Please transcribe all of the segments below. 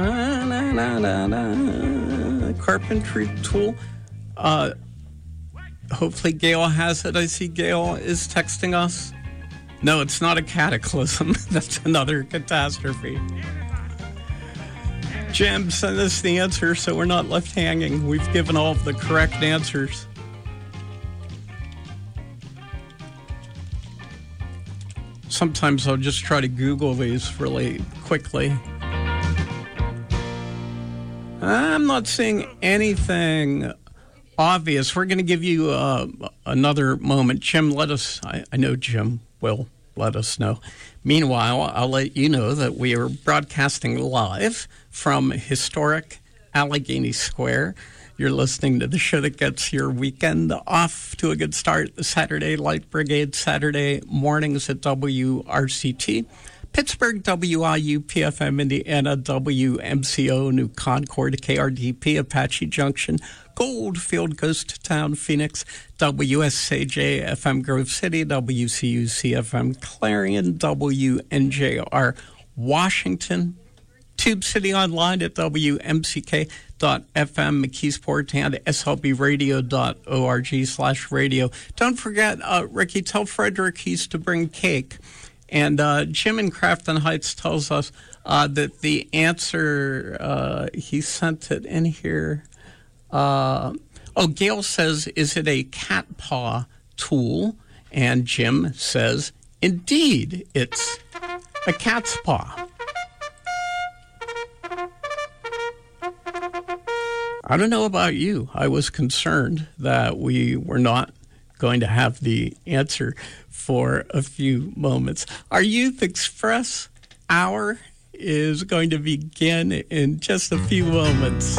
Carpentry tool. Hopefully Gail has it. I see Gail is texting us. No, it's not a cataclysm. That's another catastrophe. Jim, send us the answer so we're not left hanging. We've given all of the correct answers. Sometimes I'll just try to Google these really quickly. I'm not seeing anything obvious. We're going to give you another moment. Jim, I know Jim will let us know. Meanwhile, I'll let you know that we are broadcasting live from historic Allegheny Square. You're listening to the show that gets your weekend off to a good start. The Saturday Light Brigade, Saturday mornings at WRCT. Pittsburgh, WIU, PFM, Indiana, WMCO, New Concord, KRDP, Apache Junction, Goldfield, Ghost Town, Phoenix, WSAJ, FM Grove City, WCU, CFM, Clarion, WNJR, Washington, Tube City Online at WMCK.FM, McKeesport, and slbradio.org/radio. Don't forget, Ricky, tell Frederick he's to bring cake. And Jim in Crafton Heights tells us that the answer, he sent it in here. Gail says, is it a cat paw tool? And Jim says, indeed, it's a cat's paw. I don't know about you. I was concerned that we were not going to have the answer for a few moments. Our Youth Express hour is going to begin in just a few moments.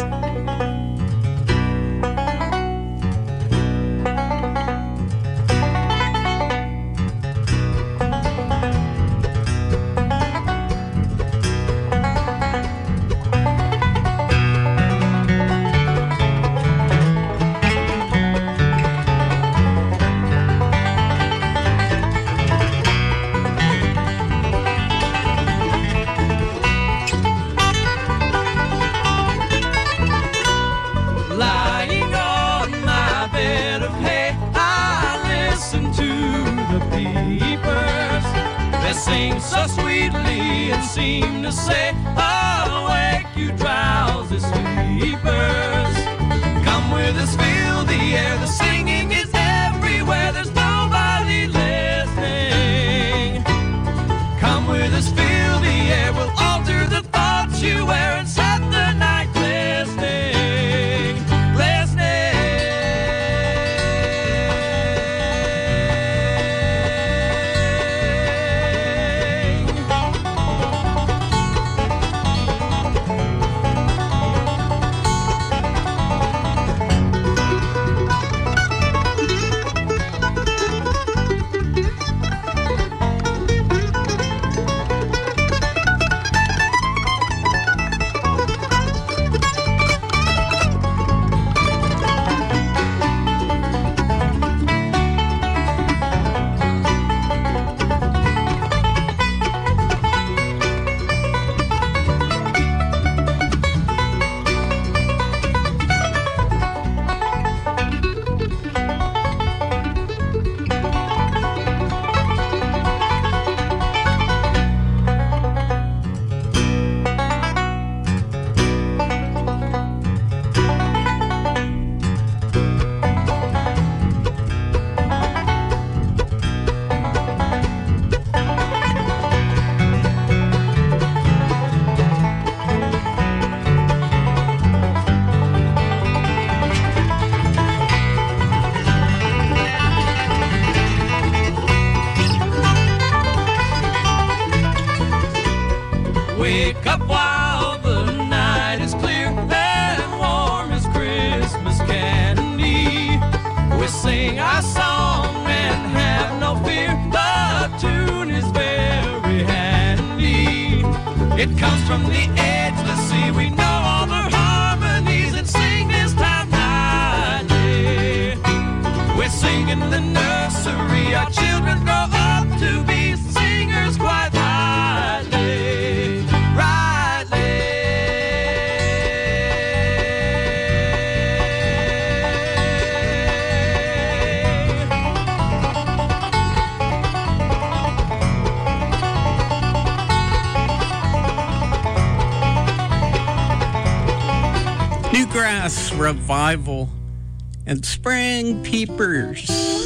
So sweetly and seem to say, awake you drowsy sleepers. Come with us, feel the air, the singing is everywhere, there's nobody listening. Come with us, feel the air, we'll alter the thoughts you wear and set the night glistening, glistening. Wake up while the night is clear and warm as Christmas candy. We sing our song and have no fear. The tune is very handy. It comes from the edgeless sea. We know all the harmonies and sing this time nightly. We sing in the nursery. Our children grow up to be singers quite rightly. Rightly. bluegrass revival, and spring peepers.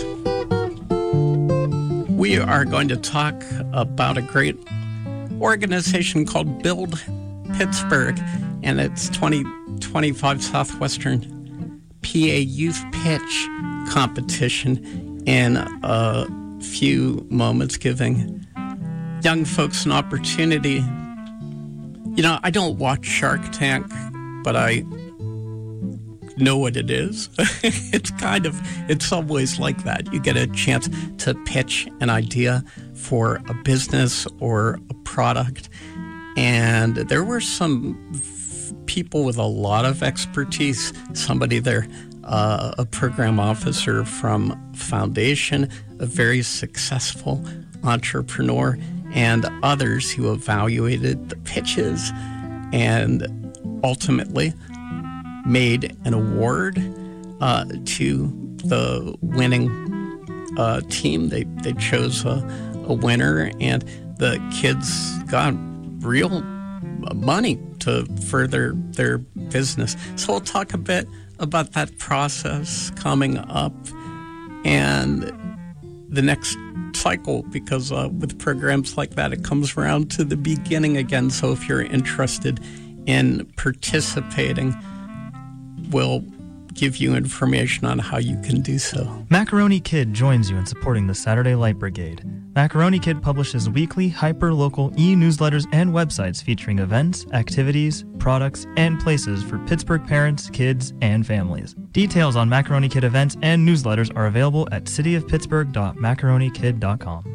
We are going to talk about a great organization called Build Pittsburgh and its 2025 Southwestern PA Youth Pitch competition in a few moments, giving young folks an opportunity. You know, I don't watch Shark Tank, but I know what it is. It's always like that. You get a chance to pitch an idea for a business or a product. And there were some people with a lot of expertise, somebody there, a program officer from Foundation, a very successful entrepreneur, and others who evaluated the pitches and ultimately made an award to the winning team. They chose a winner, and the kids got real money to further their business. So we'll talk a bit about that process coming up and the next cycle, because with programs like that, it comes around to the beginning again. So if you're interested in participating, we'll give you information on how you can do so. Macaroni Kid joins you in supporting the Saturday Light Brigade. Macaroni Kid publishes weekly, hyper-local e-newsletters and websites featuring events, activities, products, and places for Pittsburgh parents, kids, and families. Details on Macaroni Kid events and newsletters are available at cityofpittsburgh.macaronikid.com.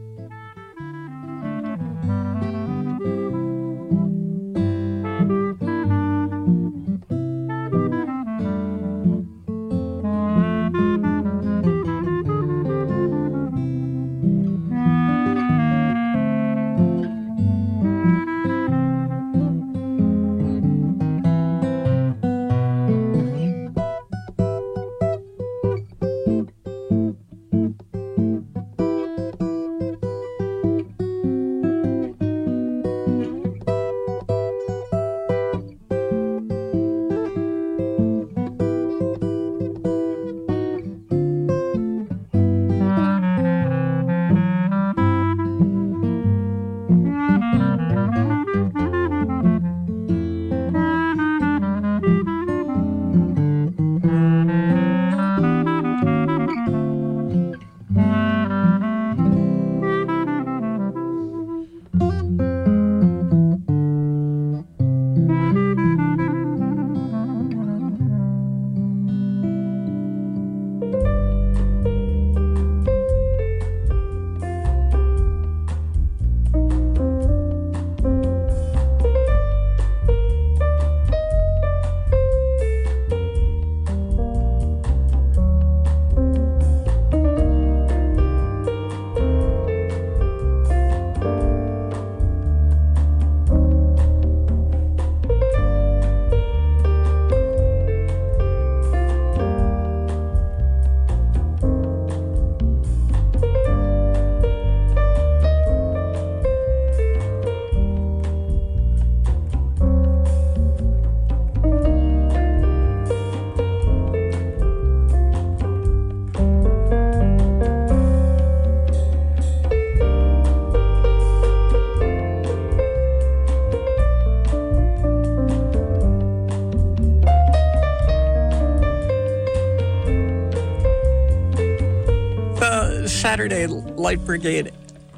Saturday Light Brigade,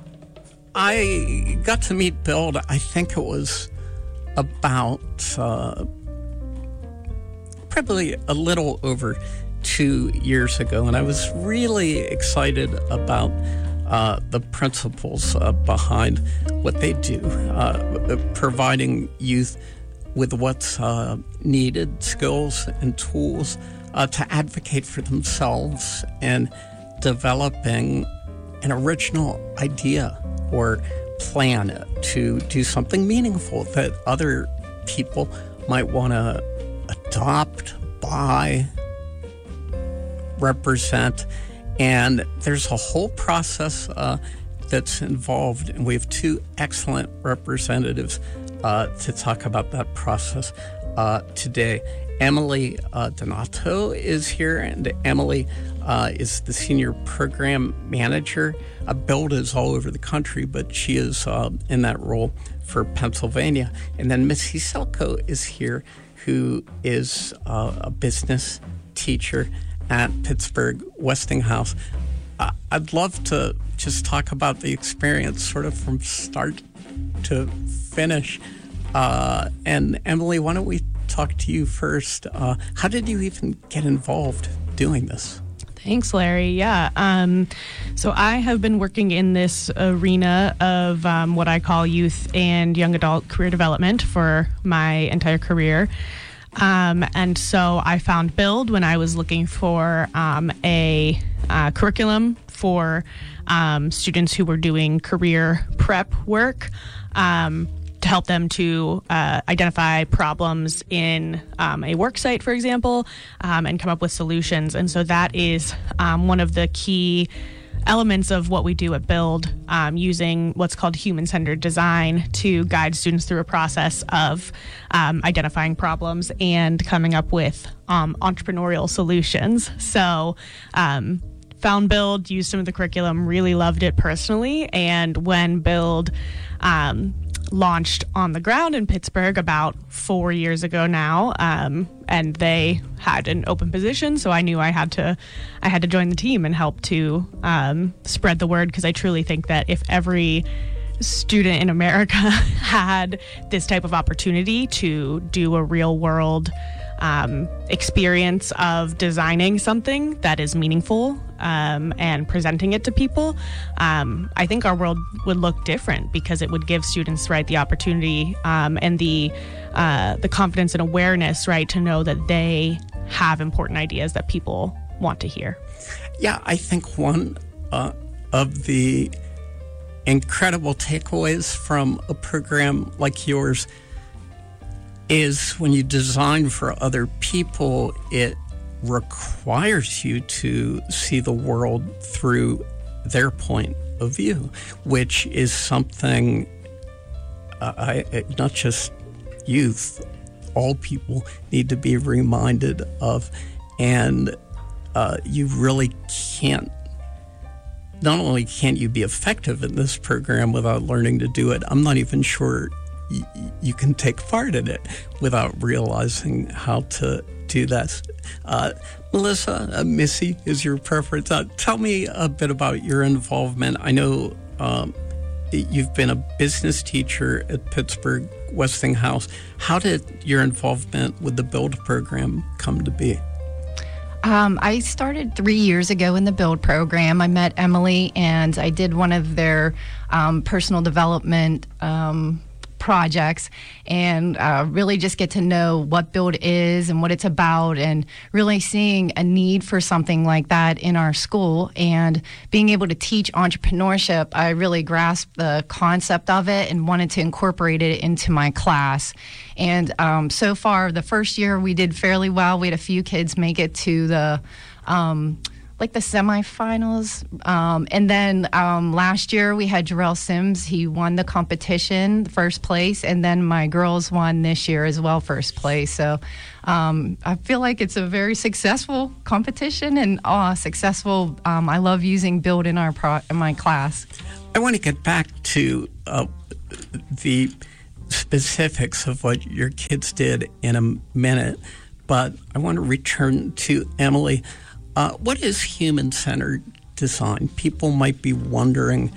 I got to meet Build, I think it was about probably a little over 2 years ago, and I was really excited about the principles behind what they do, providing youth with what's needed, skills and tools to advocate for themselves, and developing an original idea or plan to do something meaningful that other people might want to adopt, buy, represent. And there's a whole process that's involved, and we have two excellent representatives to talk about that process. today. Emily Donato is here, and Emily is the Senior Program Manager. Build is all over the country, but she is in that role for Pennsylvania. And then Missy Selko is here, who is a business teacher at Pittsburgh Westinghouse. I'd love to just talk about the experience sort of from start to finish. And Emily, why don't we talk to you first? How did you even get involved doing this? Thanks, Larry. Yeah. So I have been working in this arena of what I call youth and young adult career development for my entire career. And so I found Build when I was looking for a curriculum for students who were doing career prep work to help them to identify problems in a work site, for example, and come up with solutions. And so that is one of the key elements of what we do at Build, using what's called human-centered design to guide students through a process of identifying problems and coming up with entrepreneurial solutions. So found Build, used some of the curriculum, really loved it personally. And when Build launched on the ground in Pittsburgh about 4 years ago now, and they had an open position, so I knew I had to join the team and help to spread the word, because I truly think that if every student in America had this type of opportunity to do a real world experience of designing something that is meaningful and presenting it to people, I think our world would look different, because it would give students, right, the opportunity and the confidence and awareness, right, to know that they have important ideas that people want to hear. Yeah, I think one of the incredible takeaways from a program like yours is when you design for other people, it requires you to see the world through their point of view, which is something not just youth, all people need to be reminded of. And you really can't, not only can't you be effective in this program without learning to do it, I'm not even sure you can take part in it without realizing how to do that. Melissa, Missy is your preference. Tell me a bit about your involvement. I know you've been a business teacher at Pittsburgh Westinghouse. How did your involvement with the Build program come to be? I started 3 years ago in the Build program. I met Emily, and I did one of their personal development projects, and really just get to know what Build is and what it's about, and really seeing a need for something like that in our school, and being able to teach entrepreneurship. I really grasped the concept of it and wanted to incorporate it into my class. And so far, the first year we did fairly well. We had a few kids make it to the the semifinals. And then last year we had Jarrell Sims. He won the competition, first place. And then my girls won this year as well, first place. So I feel like it's a very successful competition and successful. I love using Build in my class. I want to get back to the specifics of what your kids did in a minute, but I want to return to Emily. What is human-centered design? People might be wondering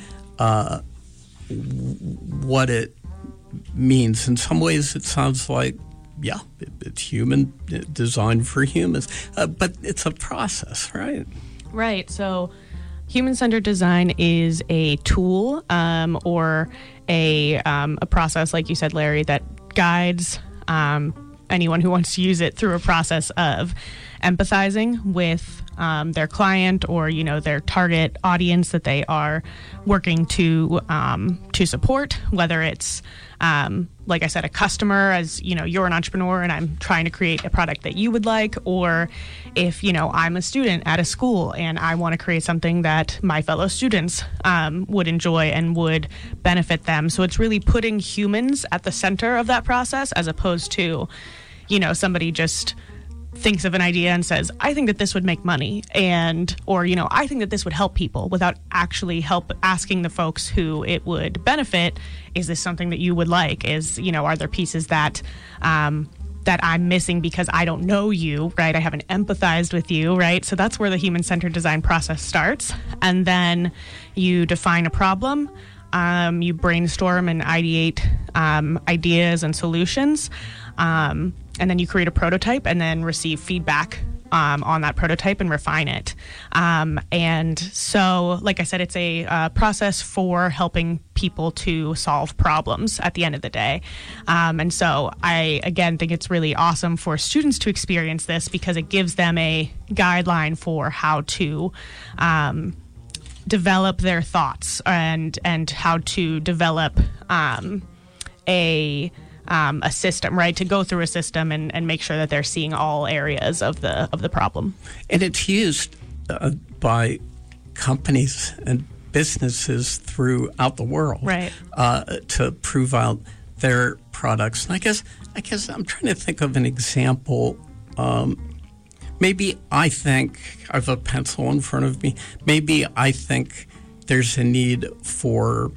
what it means. In some ways, it sounds like, yeah, it's human, designed for humans, but it's a process, right? Right. So human-centered design is a tool or a process, like you said, Larry, that guides anyone who wants to use it through a process of empathizing with their client or, their target audience that they are working to support, whether it's, like I said, a customer, as, you're an entrepreneur and I'm trying to create a product that you would like, or if, I'm a student at a school and I want to create something that my fellow students would enjoy and would benefit them. So it's really putting humans at the center of that process, as opposed to somebody just thinks of an idea and says, I think that this would make money, or I think that this would help people, without actually asking the folks who it would benefit, is this something that you would like? Are there pieces that that I'm missing because I don't know you, right? I haven't empathized with you, right? So that's where the human-centered design process starts. And then you define a problem, you brainstorm and ideate ideas and solutions, and then you create a prototype and then receive feedback on that prototype and refine it. And so, like I said, it's a process for helping people to solve problems at the end of the day. And so I, again, think it's really awesome for students to experience this, because it gives them a guideline for how to develop their thoughts and how to develop a system, right? To go through a system and make sure that they're seeing all areas of the problem. And it's used by companies and businesses throughout the world, right, to prove out their products. And I guess I'm trying to think of an example. Maybe I think I have a pencil in front of me. Maybe I think there's a need for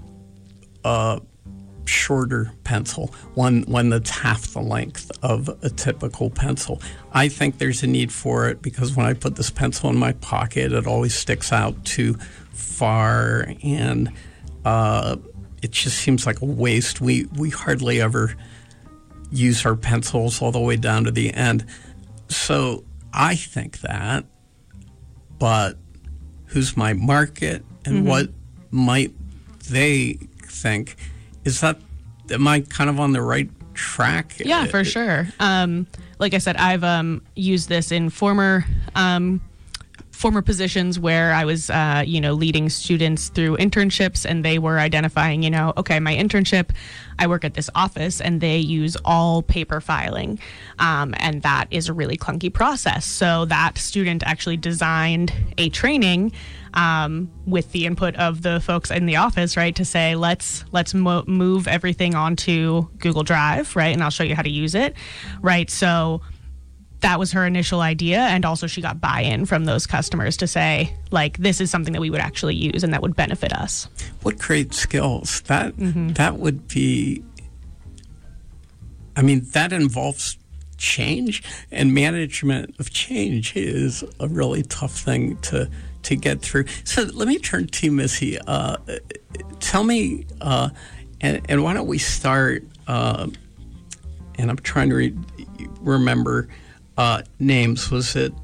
shorter pencil, one that's half the length of a typical pencil. I think there's a need for it because when I put this pencil in my pocket, it always sticks out too far, and it just seems like a waste. We hardly ever use our pencils all the way down to the end. So I think that, but who's my market and what might they think? Am I kind of on the right track? Yeah, for sure. Like I said, I've used this in former positions where I was, leading students through internships, and they were identifying, okay, my internship, I work at this office and they use all paper filing. And that is a really clunky process. So that student actually designed a training with the input of the folks in the office, right, to say, let's move everything onto Google Drive, right, and I'll show you how to use it, right? So that was her initial idea, and also she got buy-in from those customers to say, like, this is something that we would actually use and that would benefit us. What great skills. That would be, that involves change, and management of change is a really tough thing to get through. So let me turn to you, Missy. Tell me, and why don't we start, and I'm trying to remember names. Was it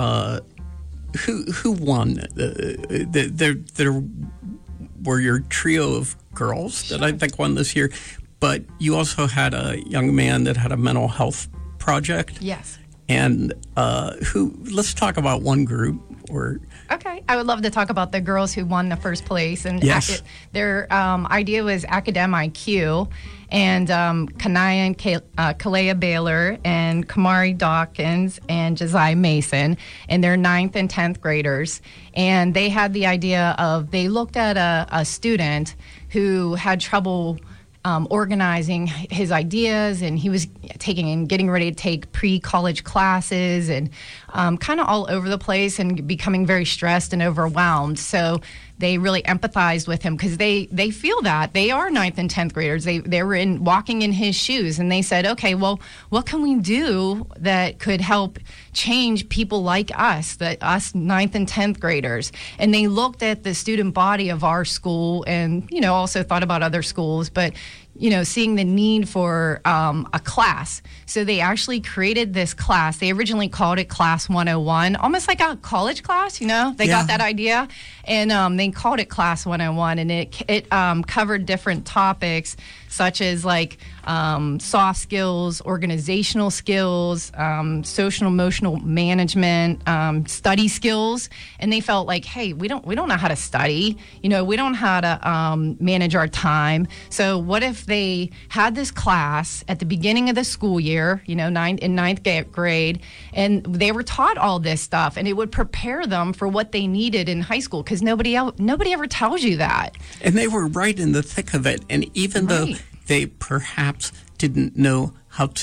who won? There were your trio of girls that I think won this year, but you also had a young man that had a mental health project. Yes. And let's talk about one group. Okay, I would love to talk about the girls who won the first place. And yes. Their idea was Academic IQ, and Kanaya and Kalea Baylor and Kamari Dawkins and Josiah Mason, and they're 9th and 10th graders. And they had the idea of, they looked at a student who had trouble organizing his ideas, and he was getting ready to take pre-college classes, and kind of all over the place and becoming very stressed and overwhelmed. So they really empathized with him, because they feel that they are 9th and 10th graders. They were walking in his shoes, and they said, okay, well, what can we do that could help change people like us, us 9th and 10th graders? And they looked at the student body of our school, and also thought about other schools, but seeing the need for a class. So they actually created this class. They originally called it Class 101, almost like a college class, They got that idea, and they called it Class 101, and it covered different topics such as like soft skills, organizational skills, social emotional management, study skills. And they felt like, hey, we don't know how to study, we don't know how to manage our time. So what if they had this class at the beginning of the school year, in 9th grade, and they were taught all this stuff, and it would prepare them for what they needed in high school, because nobody ever tells you that. And they were right in the thick of it. And even though they perhaps didn't know how to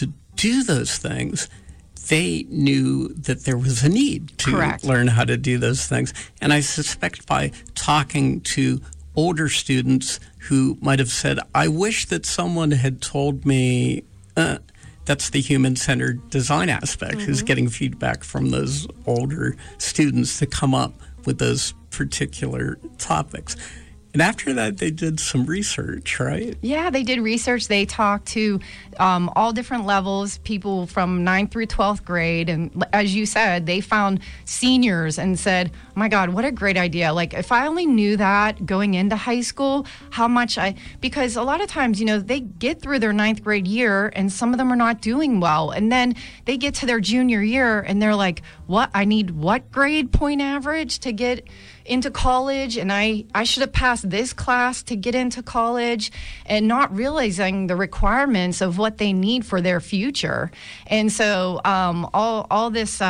do those things, they knew that there was a need to Correct. learn how to do those things. And I suspect by talking to older students who might have said, I wish that someone had told me, that's the human-centered design aspect, who's getting feedback from those older students to come up with those particular topics. And after that, they did some research, right? Yeah, they did research. They talked to all different levels, people from 9th through 12th grade. And as you said, they found seniors and said, oh my God, what a great idea. Like, if I only knew that going into high school, how much because a lot of times, they get through their 9th grade year and some of them are not doing well. And then they get to their junior year and they're like, what? I need what grade point average to get into college, and I should have passed this class to get into college, and not realizing the requirements of what they need for their future. And so all this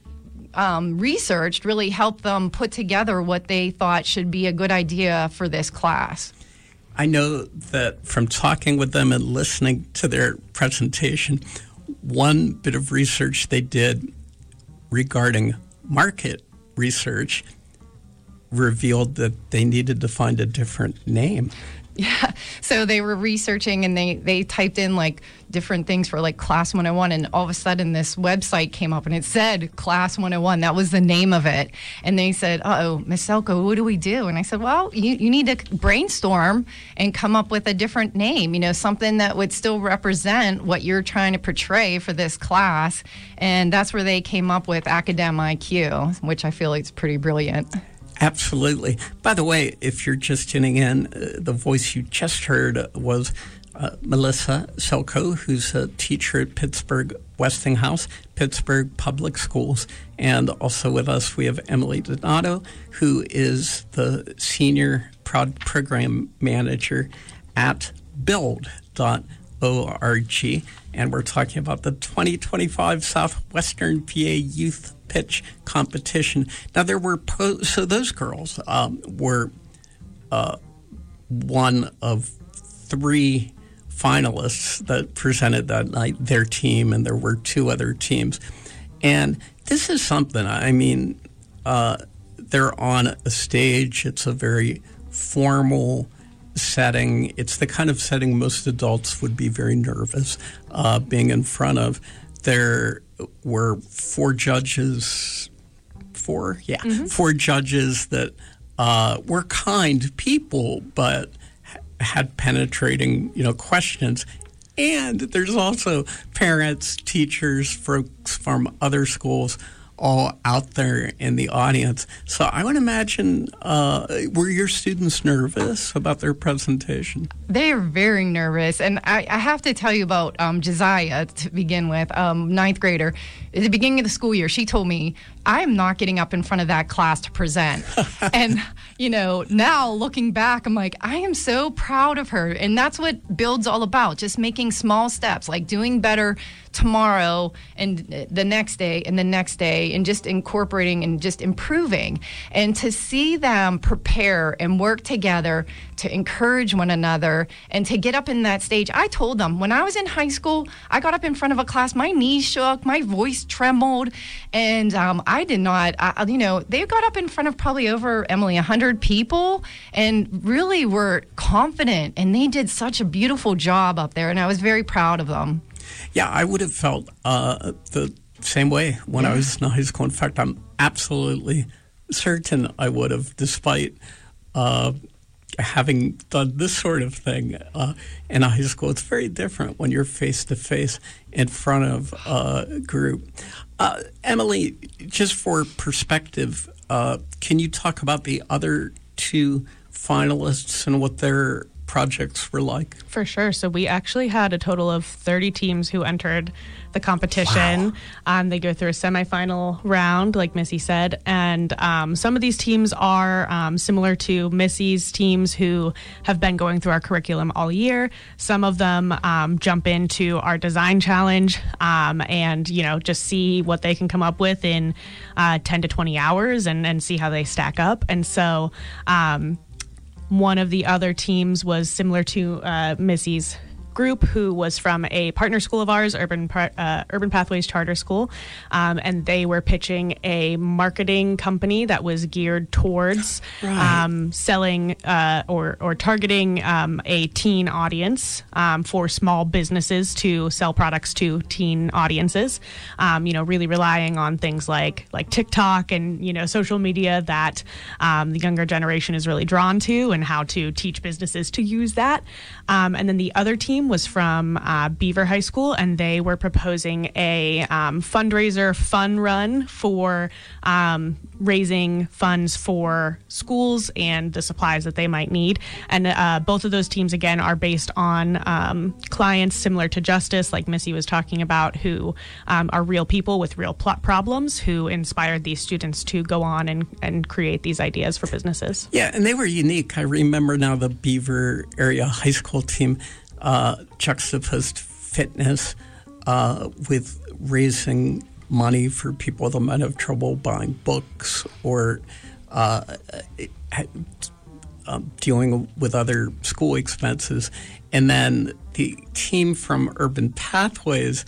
research really helped them put together what they thought should be a good idea for this class. I know that from talking with them and listening to their presentation, one bit of research they did regarding market research revealed that they needed to find a different name. Yeah, so they were researching and they typed in like different things for like Class 101, and all of a sudden this website came up and it said Class 101. That was the name of it. And they said, uh-oh, Miss Selko, what do we do? And I said, well, you need to brainstorm and come up with a different name, something that would still represent what you're trying to portray for this class. And that's where they came up with Academic IQ, which I feel like is pretty brilliant. Absolutely. By the way, if you're just tuning in, the voice you just heard was Melissa Selko, who's a teacher at Pittsburgh Westinghouse, Pittsburgh Public Schools. And also with us, we have Emily Donato, who is the Senior Program Manager at build.org. And we're talking about the 2025 Southwestern PA Youth Pitch Competition. Now, there were so those girls were one of 3 finalists that presented that night, their team, and there were 2 other teams. And this is something, they're on a stage. It's a very formal setting. It's the kind of setting most adults would be very nervous being in front of. There were 4 judges, 4 judges that were kind people, but had penetrating, questions. And there's also parents, teachers, folks from other schools all out there in the audience. So I would imagine, were your students nervous about their presentation? They are very nervous. And I have to tell you about Josiah to begin with, 9th grader. At the beginning of the school year, she told me, I am not getting up in front of that class to present. And, now looking back, I'm like, I am so proud of her. And that's what Build's all about, just making small steps, like doing better tomorrow and the next day and the next day, and just incorporating and just improving. And to see them prepare and work together to encourage one another and to get up in that stage. I told them when I was in high school, I got up in front of a class, my knees shook, my voice trembled, and I did not, they got up in front of probably over, Emily, 100 people and really were confident, and they did such a beautiful job up there, and I was very proud of them. Yeah, I would have felt the same way when I was in high school. In fact, I'm absolutely certain I would have, despite having done this sort of thing in high school. It's very different when you're face-to-face in front of a group. Emily, just for perspective, can you talk about the other 2 finalists and what their projects were like? For sure. So we actually had a total of 30 teams who entered the competition. Wow. They go through a semifinal round, like Missy said, and some of these teams are similar to Missy's teams who have been going through our curriculum all year. Some of them jump into our design challenge and just see what they can come up with in 10 to 20 hours and see how they stack up. And so one of the other teams was similar to Missy's group who was from a partner school of ours, Urban Pathways Charter School, and they were pitching a marketing company that was geared towards selling or targeting a teen audience for small businesses to sell products to teen audiences. Really relying on things like TikTok and social media that the younger generation is really drawn to, and how to teach businesses to use that. And then the other team was from Beaver High School, and they were proposing a fundraiser fun run for raising funds for schools and the supplies that they might need. And both of those teams, again, are based on clients similar to Justice, like Missy was talking about, who are real people with real problems, who inspired these students to go on and create these ideas for businesses. Yeah, and they were unique. I remember now the Beaver area high school team juxtaposed fitness with raising money for people that might have trouble buying books or dealing with other school expenses. And then the team from Urban Pathways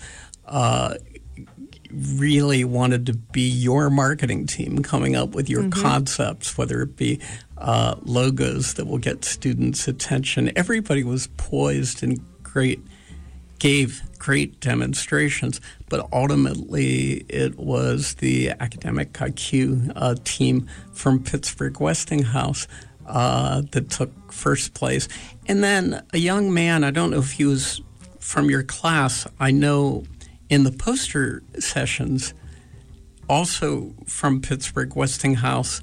really wanted to be your marketing team, coming up with your concepts, whether it be logos that will get students' attention. Everybody was poised and gave great demonstrations, but ultimately it was the Academic IQ team from Pittsburgh Westinghouse that took first place. And then a young man, I don't know if he was from your class, I know in the poster sessions, also from Pittsburgh Westinghouse,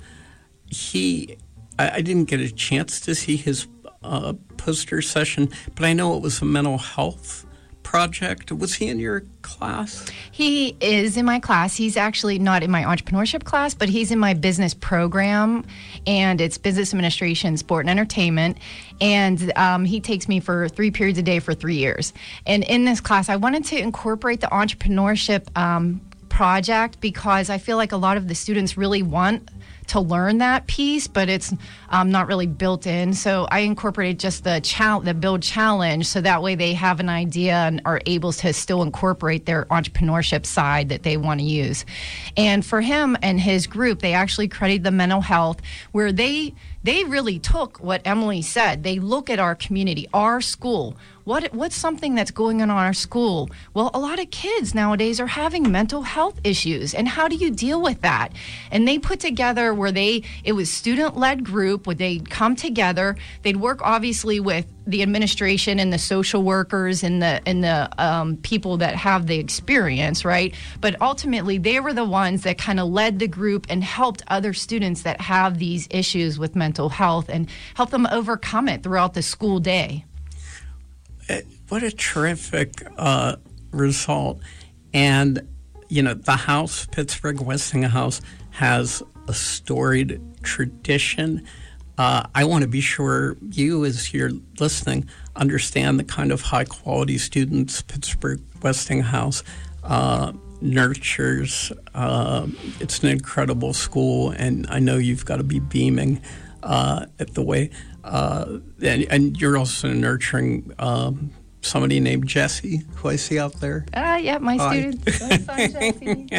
I didn't get a chance to see his poster session, but I know it was a mental health project. Was he in your class? He is in my class. He's actually not in my entrepreneurship class, but he's in my business program, and it's business administration, sport, and entertainment. And he takes me for 3 periods a day for 3 years. And in this class, I wanted to incorporate the entrepreneurship project because I feel like a lot of the students really want to learn that piece, but it's not really built in. So I incorporated just the build challenge, so that way they have an idea and are able to still incorporate their entrepreneurship side that they want to use. And for him and his group, they actually created the mental health, where they really took what Emily said. They look at our community, our school. What's something that's going on in our school? Well, a lot of kids nowadays are having mental health issues, and how do you deal with that? And they put together where it was student-led group, where they'd come together. They'd work obviously with the administration and the social workers and the people that have the experience, right? But ultimately, they were the ones that kind of led the group and helped other students that have these issues with mental health and help them overcome it throughout the school day. What a terrific result. And, the house, Pittsburgh Westinghouse, has a storied tradition. I want to be sure you, as you're listening, understand the kind of high-quality students Pittsburgh Westinghouse nurtures. It's an incredible school, and I know you've got to be beaming at the way. And you're also nurturing somebody named Jesse, who I see out there. Yeah, my students. My son, Jesse.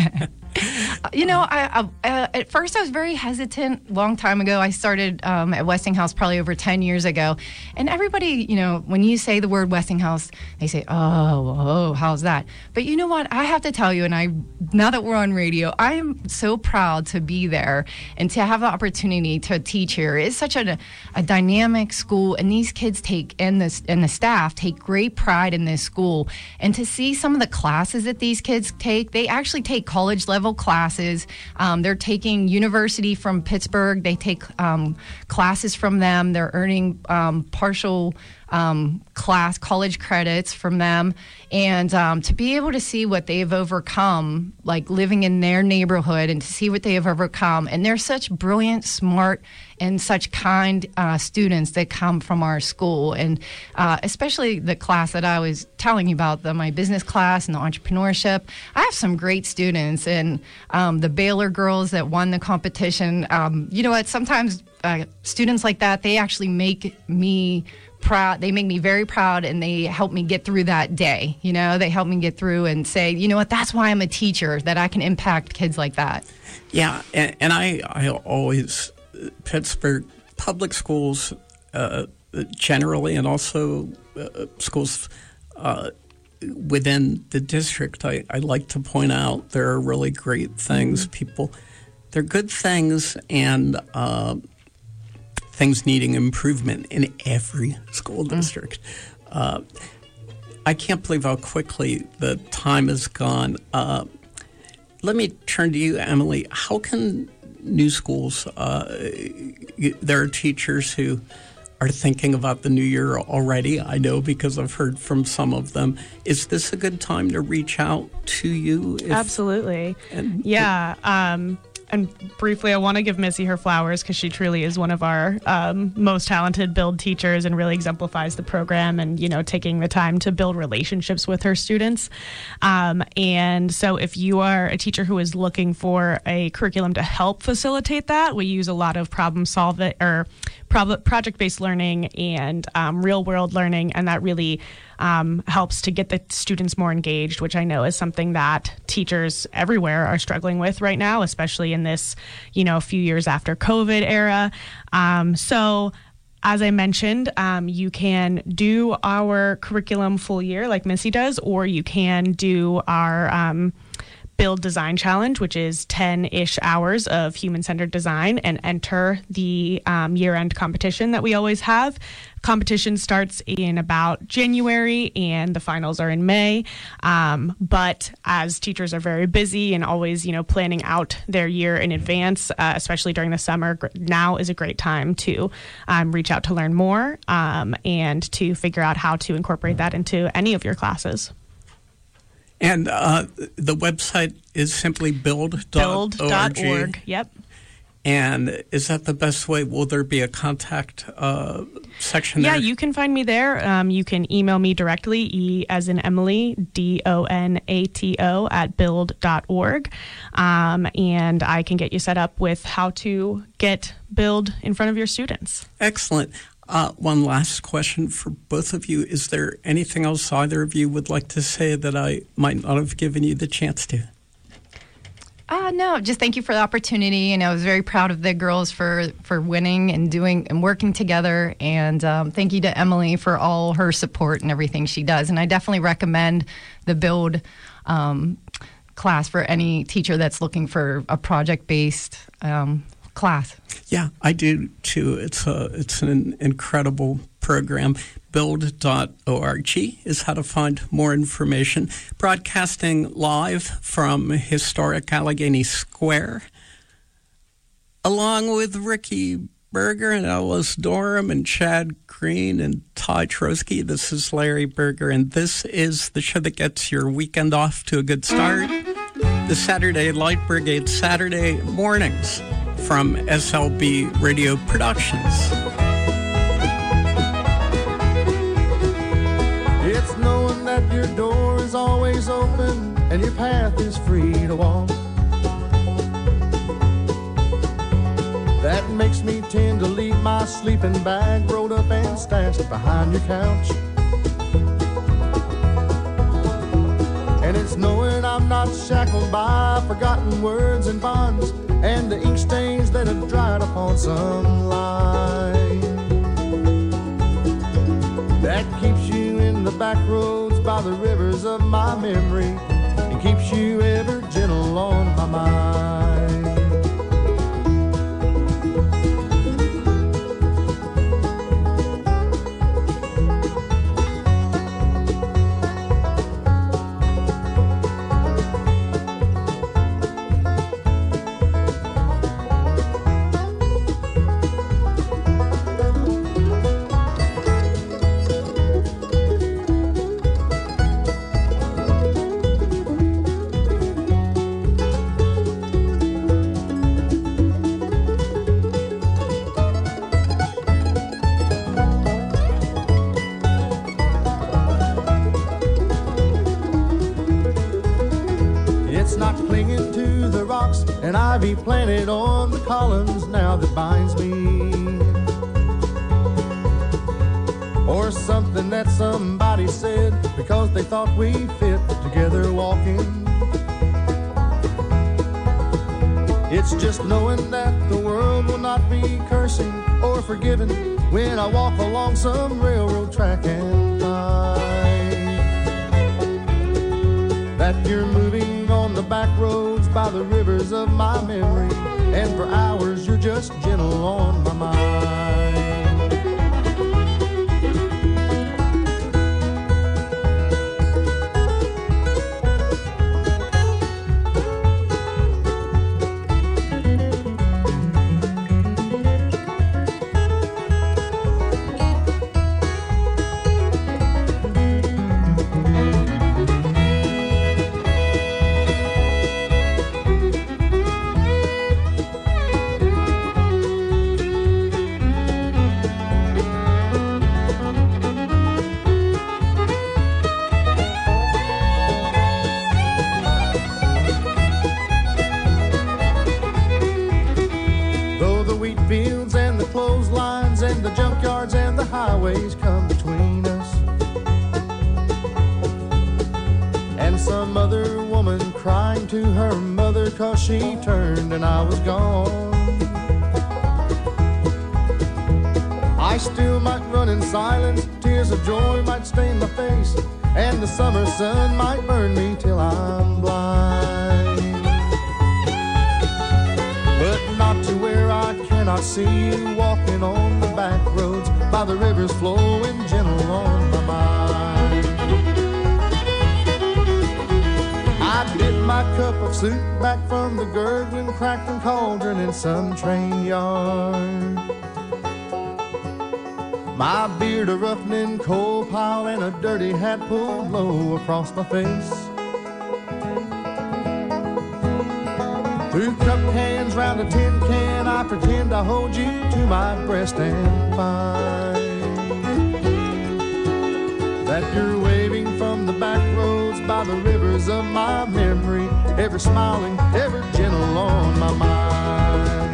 At first I was very hesitant. Long time ago, I started at Westinghouse probably over 10 years ago. And everybody, when you say the word Westinghouse, they say, oh, how's that? But you know what? I have to tell you, now that we're on radio, I am so proud to be there and to have the opportunity to teach here. It's such a dynamic school, and these kids and the staff take great pride in this school. And to see some of the classes that these kids take, they actually take college level classes. They're taking university from Pittsburgh. They take classes from them. They're earning partial college credits from them. And to be able to see what they've overcome, like living in their neighborhood, and to see what they have overcome. And they're such brilliant, smart, and such kind students that come from our school. And especially the class that I was telling you about, my business class and the entrepreneurship. I have some great students, and the Baylor girls that won the competition. You know what? Sometimes students like that, they actually make me proud. They make me very proud, and they help me get through that day. You know, they help me get through and say, you know what, that's why I'm a teacher, that I can impact kids like that. Yeah, and I always, Pittsburgh public schools generally, and also schools within the district, I like to point out there are really great things. They're good things, and things needing improvement in every school district. I can't believe how quickly the time has gone. Let me turn to you, Emily. How can new schools, there are teachers who are thinking about the new year already, I know, because I've heard from some of them. Is this a good time to reach out to you? Absolutely. And briefly, I want to give Missy her flowers because she truly is one of our most talented Build teachers and really exemplifies the program and, you know, taking the time to build relationships with her students. And so if you are a teacher who is looking for a curriculum to help facilitate that, we use a lot of project-based learning and real-world learning, and that really helps to get the students more engaged, which I know is something that teachers everywhere are struggling with right now, especially in this, you know, few years after COVID era. So as I mentioned, you can do our curriculum full year like Missy does, or you can do our Build Design Challenge, which is 10-ish hours of human-centered design, and enter the year-end competition that we always have. Competition starts in about January, and the finals are in May. But as teachers are very busy and always, you know, planning out their year in advance, especially during the summer, now is a great time to reach out to learn more and to figure out how to incorporate that into any of your classes. And the website is simply build.org. Yep. And is that the best way? Will there be a contact section there? Yeah, you can find me there. You can email me directly, E as in Emily, DONATO @build.org. And I can get you set up with how to get Build in front of your students. Excellent. One last question for both of you. Is there anything else either of you would like to say that I might not have given you the chance to? No, just thank you for the opportunity, and I was very proud of the girls for winning and doing and working together. And thank you to Emily for all her support and everything she does. And I definitely recommend the Build class for any teacher that's looking for a project-based class. Yeah, I do too. It's an incredible program. Build.org is how to find more information. Broadcasting live from historic Allegheny Square, along with Ricky Berger and Ellis Dorham and Chad Green and Ty Trotsky. This is Larry Berger, and this is the show that gets your weekend off to a good start. The Saturday Light Brigade, Saturday mornings from SLB Radio Productions. It's knowing that your door is always open and your path is free to walk. That makes me tend to leave my sleeping bag rolled up and stashed behind your couch. And it's knowing I'm not shackled by forgotten words and bonds and the ink stains that have dried upon some line. That keeps you in the back roads by the rivers of my memory and keeps you ever gentle on my mind. And ivy planted on the columns now that binds me. or something that somebody said because they thought we fit together walking. It's just knowing that the world will not be cursing or forgiving when I walk along some railroad track and find that you're moving on the back roads by the rivers of my memory, and for hours you're just gentle on my mind. Highways come between us, and some other woman crying to her mother 'cause she turned and I was gone. I still might run in silence, tears of joy might stain my face, and the summer sun might burn me till I'm blind, but not to where I cannot see you walking on the back roads by the rivers flowing gentle on my mind. I dip my cup of soup back from the gurgling, crackling cauldron in some train yard, my beard a roughening coal pile and a dirty hat pulled low across my face. Through cupped hands round a tin can, I pretend I hold you to my breast and find that you're waving from the back roads by the rivers of my memory, ever smiling, ever gentle on my mind.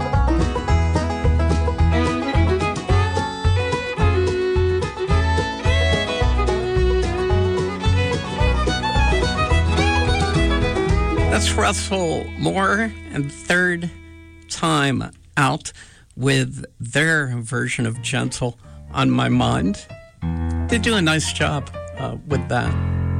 That's Russell Moore and Third Time Out with their version of Gentle on My Mind. They do a nice job with that.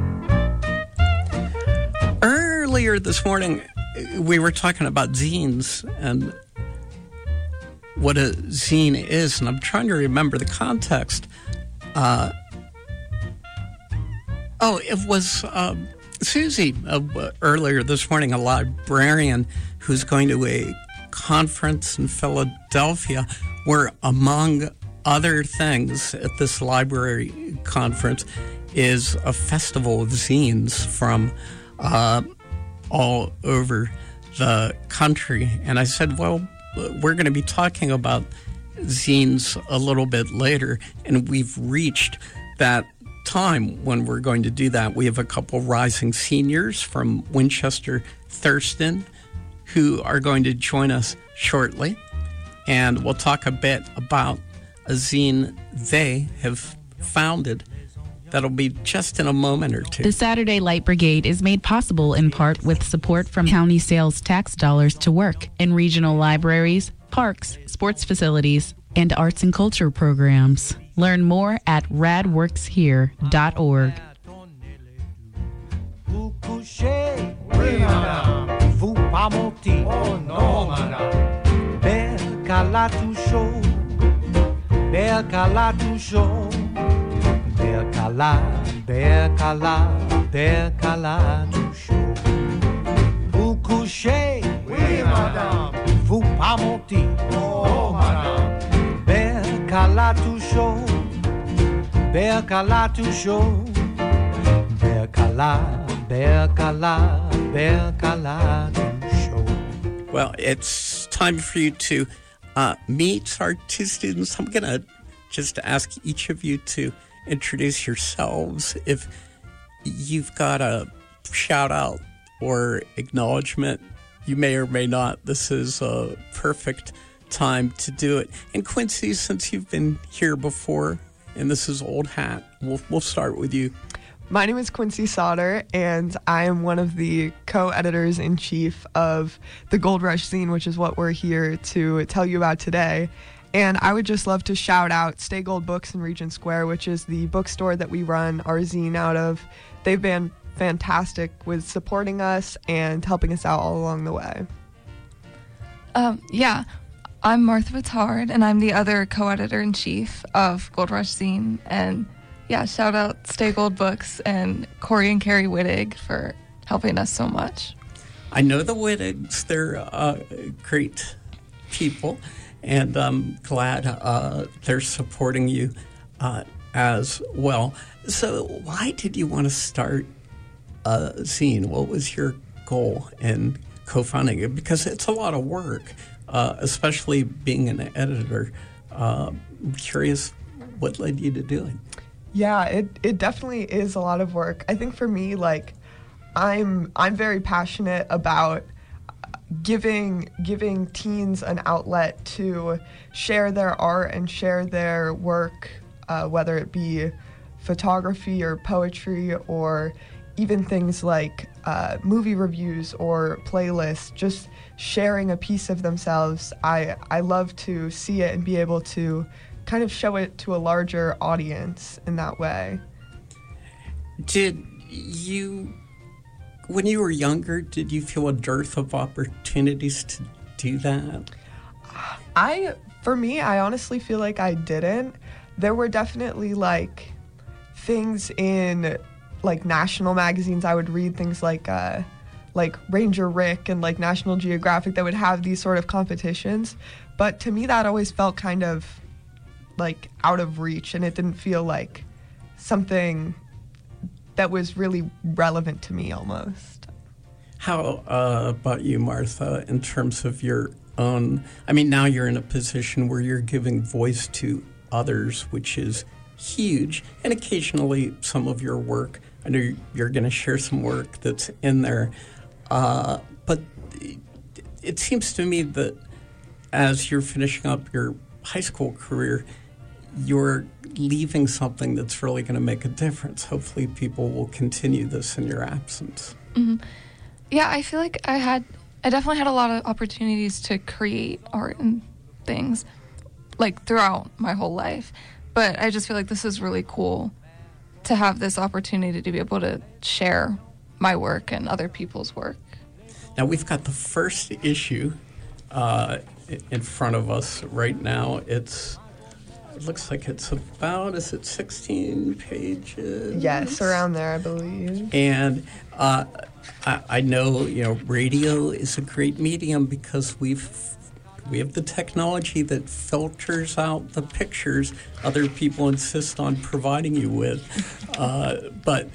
Earlier this morning, we were talking about zines and what a zine is, and I'm trying to remember the context. It was Susie earlier this morning, a librarian who's going to a conference in Philadelphia where, among other things at this library conference, is a festival of zines from all over the country. And I said, well, we're going to be talking about zines a little bit later, and we've reached that time when we're going to do that. We have a couple rising seniors from Winchester Thurston who are going to join us shortly, and we'll talk a bit about a zine they have founded. That'll be just in a moment or two. The Saturday Light Brigade is made possible in part with support from county sales tax dollars to work in regional libraries, parks, sports facilities, and arts and culture programs. Learn more at radworkshere.org. Vous pas mentir. Oh non, madame. Bercala toujours. Bercala toujours. Bercala, Bercala, Bercala toujours. Vous couchez. Oui, madame. Vous pas mentir. Oh, madame. Bercala toujours. Bercala toujours. Bercala, Bercala, Bercala show. Well, it's time for you to meet our two students. I'm going to just ask each of you to introduce yourselves. If you've got a shout out or acknowledgement, you may or may not. This is a perfect time to do it. And Quincy, since you've been here before and this is Old Hat. We'll start with you. My name is Quincy Sauter, and I am one of the co-editors-in-chief of the Gold Rush zine, which is what we're here to tell you about today. And I would just love to shout out Stay Gold Books in Regent Square, which is the bookstore that we run our zine out of. They've been fantastic with supporting us and helping us out all along the way. Yeah, I'm Martha Vittard, and I'm the other co-editor-in-chief of Gold Rush zine. And yeah, shout out Stay Gold Books and Corey and Carrie Wittig for helping us so much. I know the Wittigs. They're great people, and I'm glad they're supporting you as well. So why did you want to start a zine? What was your goal in co-founding it? Because it's a lot of work, especially being an editor. I'm curious what led you to do it. Yeah, it definitely is a lot of work. I think for me, like, I'm very passionate about giving teens an outlet to share their art and share their work, whether it be photography or poetry or even things like movie reviews or playlists, just sharing a piece of themselves. I love to see it and be able to kind of show it to a larger audience in that way. Did you, when you were younger, did you feel a dearth of opportunities to do that? For me, I honestly feel like I didn't. There were definitely like things in like national magazines. I would read things like Ranger Rick and like National Geographic that would have these sort of competitions. But to me, that always felt kind of like out of reach, and it didn't feel like something that was really relevant to me almost. How about you, Martha, in terms of your own, I mean, now you're in a position where you're giving voice to others, which is huge, and occasionally some of your work, I know you're going to share some work that's in there, but it seems to me that as you're finishing up your high school career, you're leaving something that's really going to make a difference. Hopefully people will continue this in your absence. Mm-hmm. Yeah, I feel like I definitely had a lot of opportunities to create art and things like throughout my whole life. But I just feel like this is really cool to have this opportunity to be able to share my work and other people's work. Now we've got the first issue in front of us right now. It looks like it's about, is it 16 pages? Yes, around there, I believe. And I know, radio is a great medium because we have the technology that filters out the pictures other people insist on providing you with. But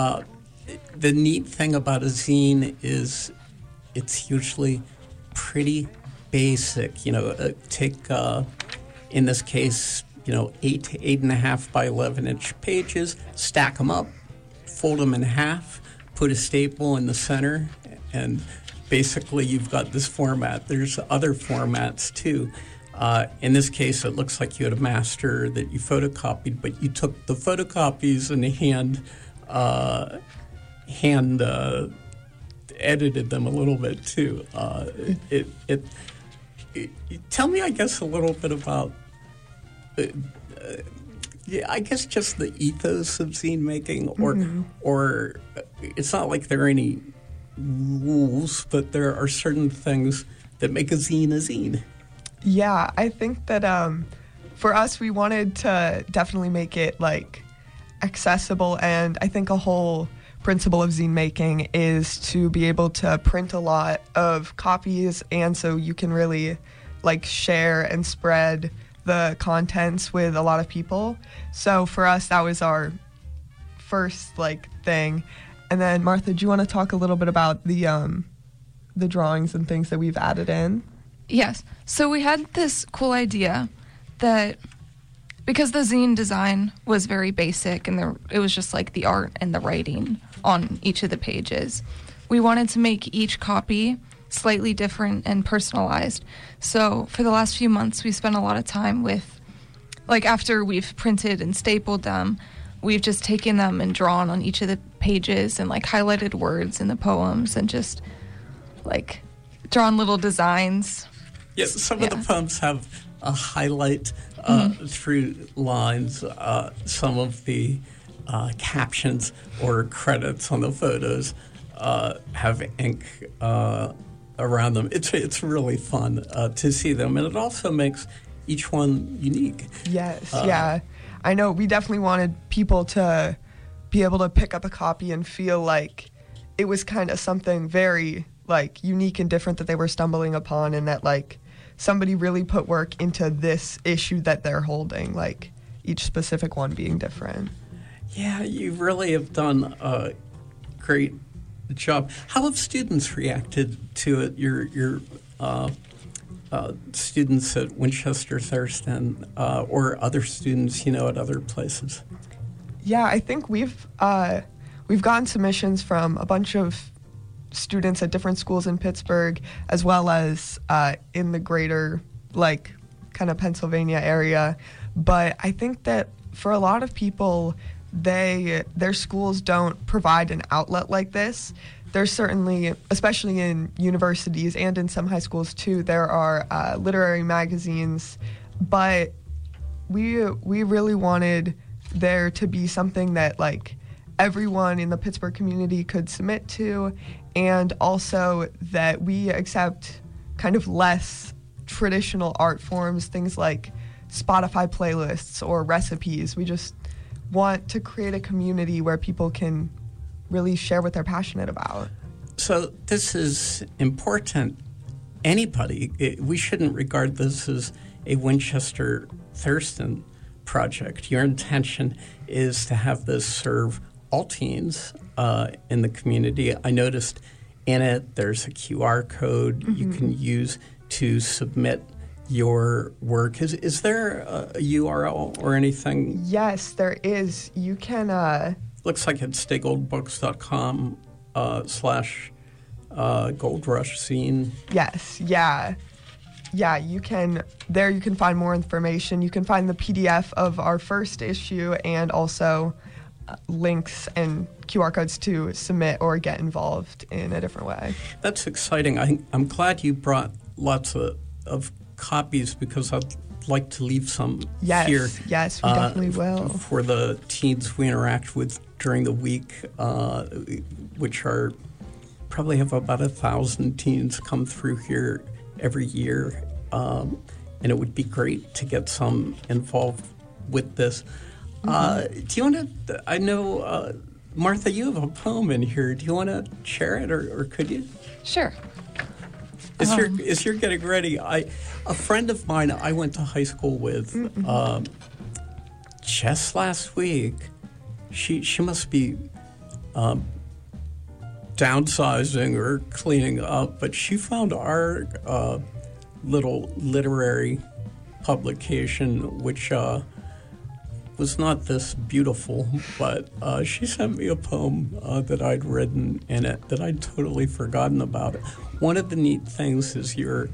the neat thing about a zine is it's usually pretty basic. Take, in this case, 8 to 8.5 by 11-inch pages, stack them up, fold them in half, put a staple in the center, and basically you've got this format. There's other formats too. In this case, it looks like you had a master that you photocopied, but you took the photocopies and hand edited them a little bit too. Tell me, I guess, a little bit about I guess just the ethos of zine making, or it's not like there are any rules, but there are certain things that make a zine. Yeah, I think that for us, we wanted to definitely make it like accessible, and I think a whole principle of zine making is to be able to print a lot of copies, and so you can really like share and spread the contents with a lot of people. So for us, that was our first like thing. And then Martha, do you want to talk a little bit about the drawings and things that we've added in? Yes. So we had this cool idea that because the zine design was very basic and it was just like the art and the writing on each of the pages, we wanted to make each copy slightly different and personalized. So for the last few months, we spent a lot of time with like after we've printed and stapled them, we've just taken them and drawn on each of the pages and like highlighted words in the poems and just like drawn little designs. Yeah, some of the poems have a highlight through lines. Some of the captions or credits on the photos have ink around them. It's really fun to see them, and it also makes each one unique. Yes, yeah. I know we definitely wanted people to be able to pick up a copy and feel like it was kind of something very like unique and different that they were stumbling upon, and that like somebody really put work into this issue that they're holding, like each specific one being different. Yeah, you really have done a great job. How have students reacted to it? Your students at Winchester Thurston or other students, at other places? Yeah, I think we've gotten submissions from a bunch of students at different schools in Pittsburgh, as well as in the greater like kind of Pennsylvania area. But I think that for a lot of people, their schools don't provide an outlet like this. There's certainly, especially in universities and in some high schools too, there are literary magazines, but we really wanted there to be something that like everyone in the Pittsburgh community could submit to, and also that we accept kind of less traditional art forms, things like Spotify playlists or recipes. We just want to create a community where people can really share what they're passionate about. So this is important. We shouldn't regard this as a Winchester Thurston project. Your intention is to have this serve all teens in the community. I noticed in it there's a QR code you can use to submit your work. Is there a URL or anything? Yes, there is. You can... Looks like it's staygoldbooks.com /Gold Rush Scene. Yes, yeah. Yeah, you can find more information. You can find the PDF of our first issue and also links and QR codes to submit or get involved in a different way. That's exciting. I'm glad you brought lots of copies, because I'd like to leave some here. Yes, we definitely will. For the teens we interact with during the week, which probably have about 1,000 teens come through here every year, and it would be great to get some involved with this. Do you want to? I know, Martha, you have a poem in here. Do you want to share it, or could you? Sure. As you're getting ready, a friend of mine I went to high school with just last week. She must be downsizing or cleaning up, but she found our little literary publication, which was not this beautiful, but she sent me a poem that I'd written in it that I'd totally forgotten about. One of the neat things is you're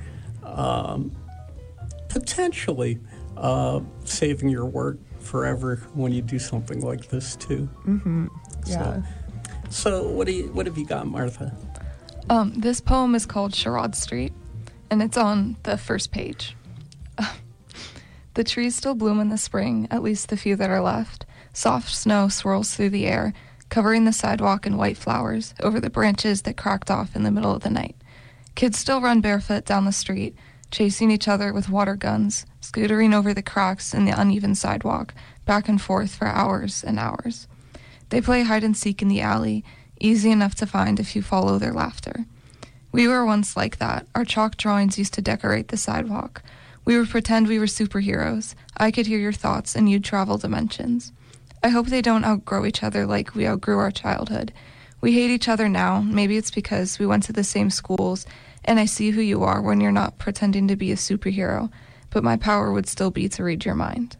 potentially saving your work forever when you do something like this too. Yeah. So what have you got, Martha? This poem is called Sherrod Street, and it's on the first page. The trees still bloom in the spring, at least the few that are left. Soft snow swirls through the air, covering the sidewalk in white flowers over the branches that cracked off in the middle of the night. Kids still run barefoot down the street, chasing each other with water guns, scootering over the cracks in the uneven sidewalk, back and forth for hours and hours. They play hide and seek in the alley, easy enough to find if you follow their laughter. We were once like that. Our chalk drawings used to decorate the sidewalk. We would pretend we were superheroes. I could hear your thoughts and you'd travel dimensions. I hope they don't outgrow each other like we outgrew our childhood. We hate each other now. Maybe it's because we went to the same schools, and I see who you are when you're not pretending to be a superhero, but my power would still be to read your mind.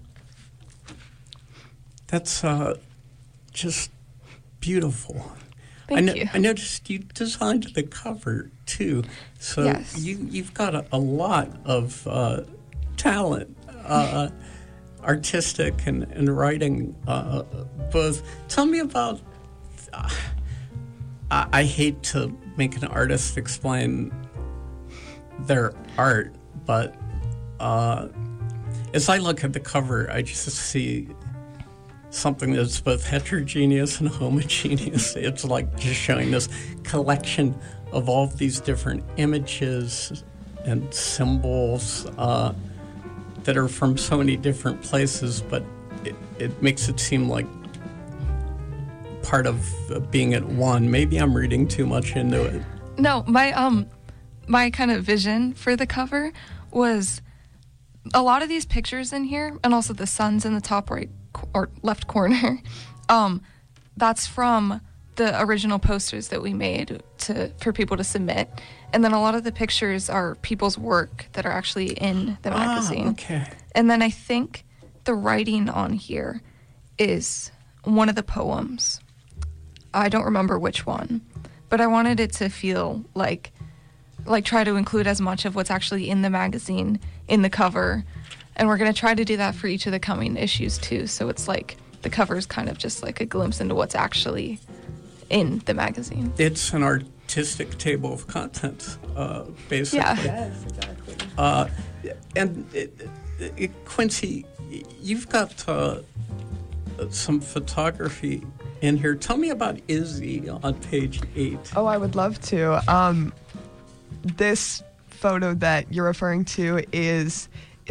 That's just beautiful. Thank you. I noticed you designed the cover too, so yes. you've got a lot of talent. artistic and writing both. Tell me about. I hate to make an artist explain their art, but as I look at the cover, I just see something that's both heterogeneous and homogeneous. It's like just showing this collection of all of these different images and symbols that are from so many different places, but it makes it seem like part of being at one. Maybe I'm reading too much into it. No, my kind of vision for the cover was a lot of these pictures in here, and also the sun's in the top right or left corner. That's from the original posters that we made for people to submit, and then a lot of the pictures are people's work that are actually in the magazine. Okay. And then I think the writing on here is one of the poems. I don't remember which one, but I wanted it to feel like try to include as much of what's actually in the magazine in the cover. And we're going to try to do that for each of the coming issues too. So it's like the cover is kind of just like a glimpse into what's actually in the magazine. It's an artistic table of contents, basically. Yeah. Yes, exactly. And Quincy, you've got some photography in here. Tell me about Izzy on page 8. Oh, I would love to. This photo that you're referring to it's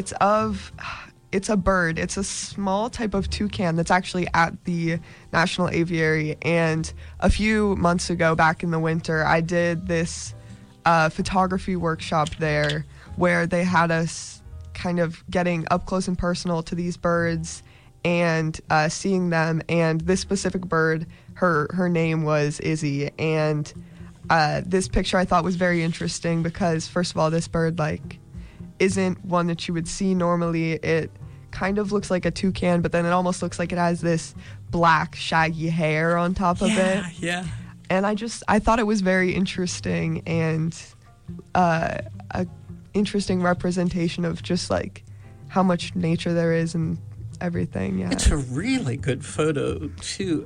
a bird. It's a small type of toucan that's actually at the National Aviary. And a few months ago, back in the winter, I did this photography workshop there where they had us kind of getting up close and personal to these birds and seeing them. And this specific bird, her name was Izzy. And this picture I thought was very interesting because, first of all, this bird isn't one that you would see normally. It kind of looks like a toucan, but then it almost looks like it has this black shaggy hair on top of it. Yeah. And I thought it was very interesting and a interesting representation of just like how much nature there is and everything. Yeah. It's a really good photo too.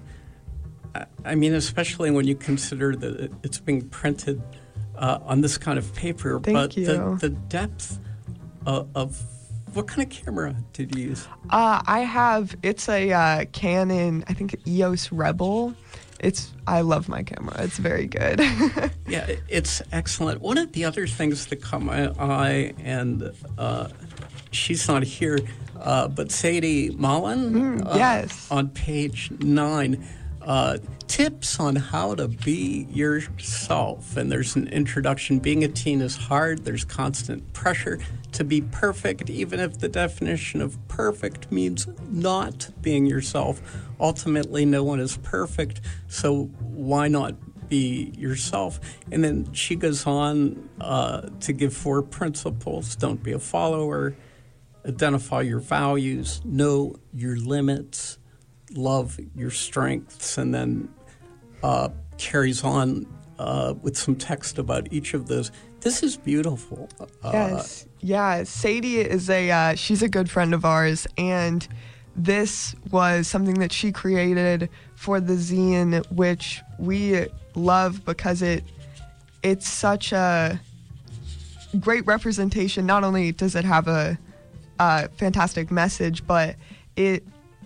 Especially when you consider that it's being printed on this kind of paper. Thank you. The depth of what kind of camera did you use? It's a Canon, I think EOS Rebel. I love my camera. It's very good. Yeah, it's excellent. One of the other things that caught my eye, and she's not here, but Sadie Mullen, yes, on page 9. Tips on how to be yourself. And there's an introduction. Being a teen is hard. There's constant pressure to be perfect, even if the definition of perfect means not being yourself. Ultimately, no one is perfect, so why not be yourself? And then she goes on to give 4 principles. Don't be a follower. Identify your values. Know your limits. Love your strengths, and then carries on with some text about each of those. This is beautiful. Yes. Yeah, Sadie is she's a good friend of ours, and this was something that she created for the zine, which we love because it's such a great representation. Not only does it have a fantastic message, but it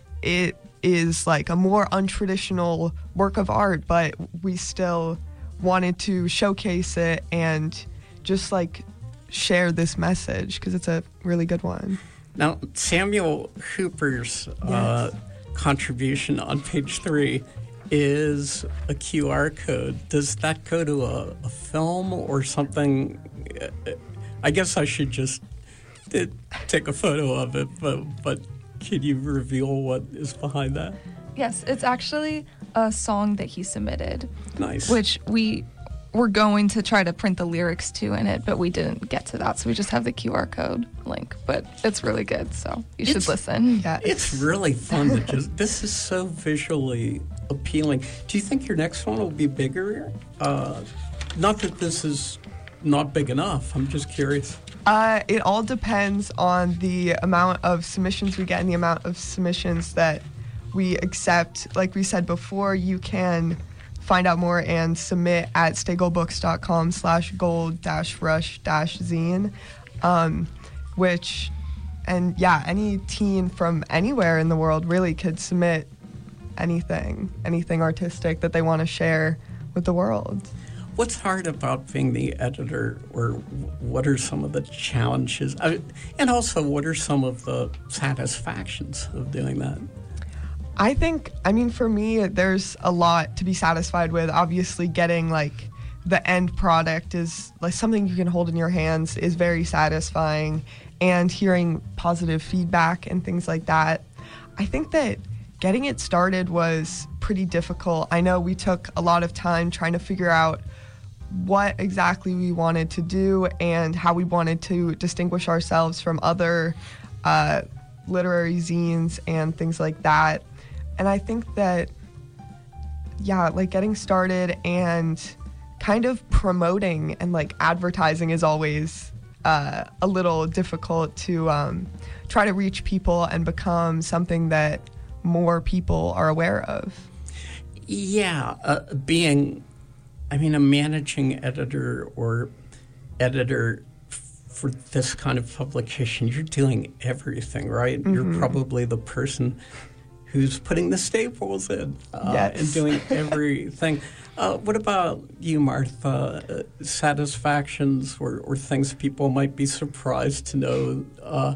is like a more untraditional work of art, but we still wanted to showcase it and just like share this message because it's a really good one. Now, Samuel Hooper's contribution on page 3 is a QR code. Does that go to a film or something? I guess I should just take a photo of it, but can you reveal what is behind that? Yes, it's actually a song that he submitted. Nice. Which we were going to try to print the lyrics to in it, but we didn't get to that, so we just have the QR code link. But it's really good, so you should listen. Yeah, it's really fun to just. This is so visually appealing. Do you think your next one will be bigger? Not that this is not big enough. I'm just curious. It all depends on the amount of submissions we get and the amount of submissions that we accept. Like we said before, you can find out more and submit at stagoldbooks.com/gold-rush-zine, any teen from anywhere in the world really could submit anything artistic that they want to share with the world. What's hard about being the editor, or what are some of the challenges? And also, what are some of the satisfactions of doing that? For me, there's a lot to be satisfied with. Obviously, getting like the end product is like something you can hold in your hands is very satisfying, and hearing positive feedback and things like that. I think that getting it started was pretty difficult. I know we took a lot of time trying to figure out what exactly we wanted to do and how we wanted to distinguish ourselves from other literary zines and things like that. And I think that, like getting started and kind of promoting and like advertising is always a little difficult to try to reach people and become something that more people are aware of. Yeah, being a managing editor or editor for this kind of publication, you're doing everything, right? Mm-hmm. You're probably the person who's putting the staples in and doing everything. What about you, Martha? Satisfactions or things people might be surprised to know,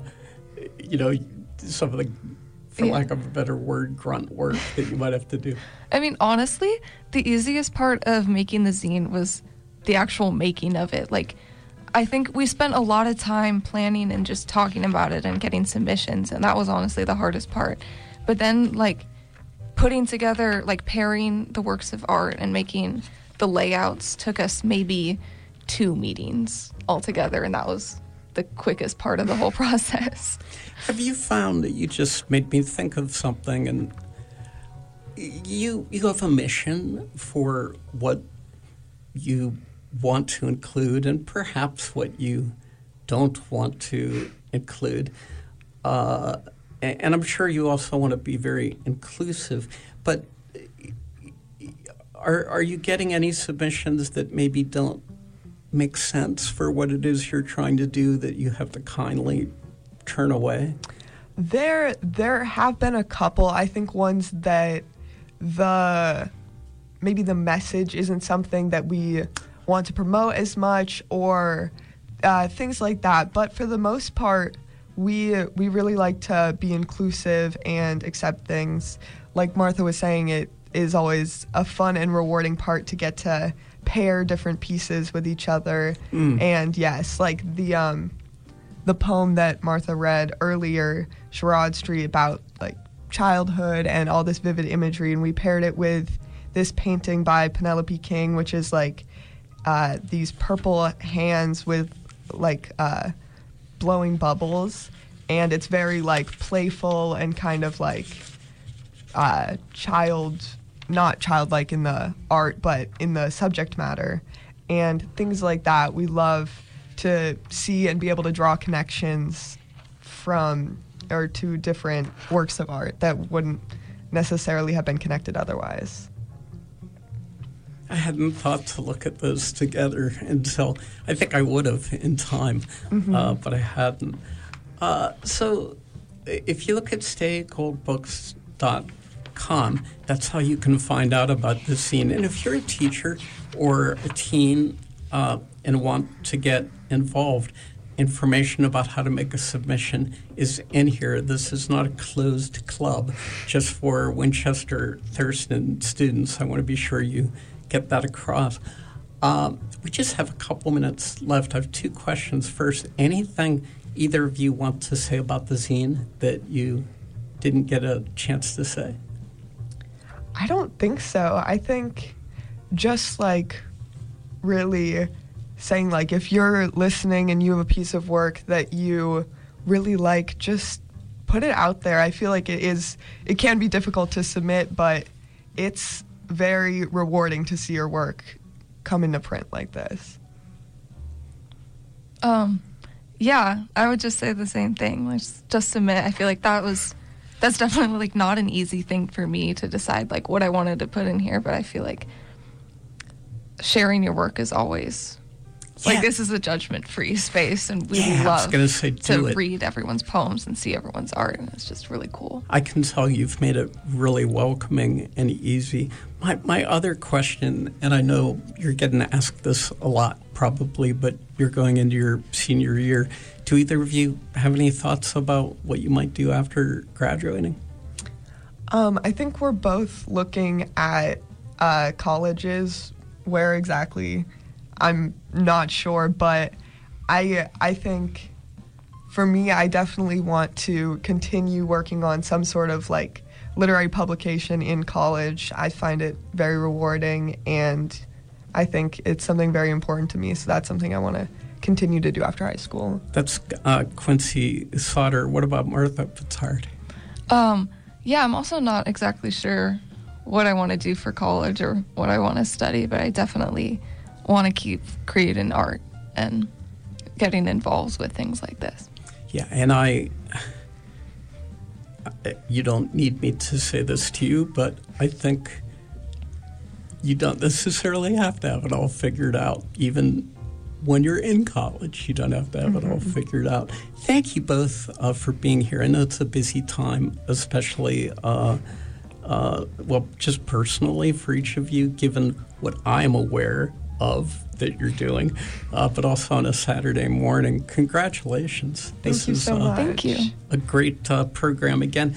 some of the, for lack of a better word, grunt work that you might have to do? Honestly, the easiest part of making the zine was the actual making of it. Like, I think we spent a lot of time planning and just talking about it and getting submissions, and that was honestly the hardest part. But then, like, putting together, like, pairing the works of art and making the layouts took us maybe 2 meetings altogether, and that was the quickest part of the whole process. Have you found that you just made me think of something, and you have a mission for what you want to include and perhaps what you don't want to include. And I'm sure you also want to be very inclusive, but are you getting any submissions that maybe don't make sense for what it is you're trying to do that you have to kindly turn away? There have been a couple. I think ones that maybe the message isn't something that we want to promote as much, or things like that. But for the most part, we really like to be inclusive and accept things. Like Martha was saying, it is always a fun and rewarding part to get to pair different pieces with each other. And yes, like the poem that Martha read earlier, Sherrod Street, about like childhood and all this vivid imagery, and we paired it with this painting by Penelope King, which is like these purple hands with like blowing bubbles, and it's very like playful and kind of like not childlike in the art, but in the subject matter and things like that. We love to see and be able to draw connections from or to different works of art that wouldn't necessarily have been connected otherwise. I hadn't thought to look at those together until I think I would have in time, but I hadn't. So if you look at stagoldbooks.com, that's how you can find out about the zine. And if you're a teacher or a teen and want to get involved, information about how to make a submission is in here. This is not a closed club just for Winchester Thurston students. I want to be sure you get that across. We just have a couple minutes left. I have 2 questions. First, anything either of you want to say about the zine that you didn't get a chance to say? I don't think so. I think just like really saying like if you're listening and you have a piece of work that you really like, just put it out there. I feel like it can be difficult to submit, but it's very rewarding to see your work come into print like this. Yeah, I would just say the same thing. Like, just submit. I feel like that's definitely like not an easy thing for me to decide like what I wanted to put in here, but I feel like sharing your work is always like, this is a judgment-free space, and we love to read everyone's poems and see everyone's art, and it's just really cool. I can tell you've made it really welcoming and easy. My other question, and I know you're getting asked this a lot probably, but you're going into your senior year. Do either of you have any thoughts about what you might do after graduating? I think we're both looking at colleges. Where exactly, I'm not sure, but I think for me, I definitely want to continue working on some sort of like literary publication in college. I find it very rewarding, and I think it's something very important to me, so that's something I want to continue to do after high school. That's Quincy Sauter. What about Martha Fitzhard? Yeah, I'm also not exactly sure what I want to do for college or what I want to study, but I definitely want to keep creating art and getting involved with things like this. Yeah, and you don't need me to say this to you, but I think you don't necessarily have to have it all figured out. Even when you're in college, you don't have to have it all figured out. Thank you both for being here. I know it's a busy time, especially just personally for each of you, given what I'm aware of that you're doing, but also on a Saturday morning. Congratulations. Thank you so much. Thank you. A great program again.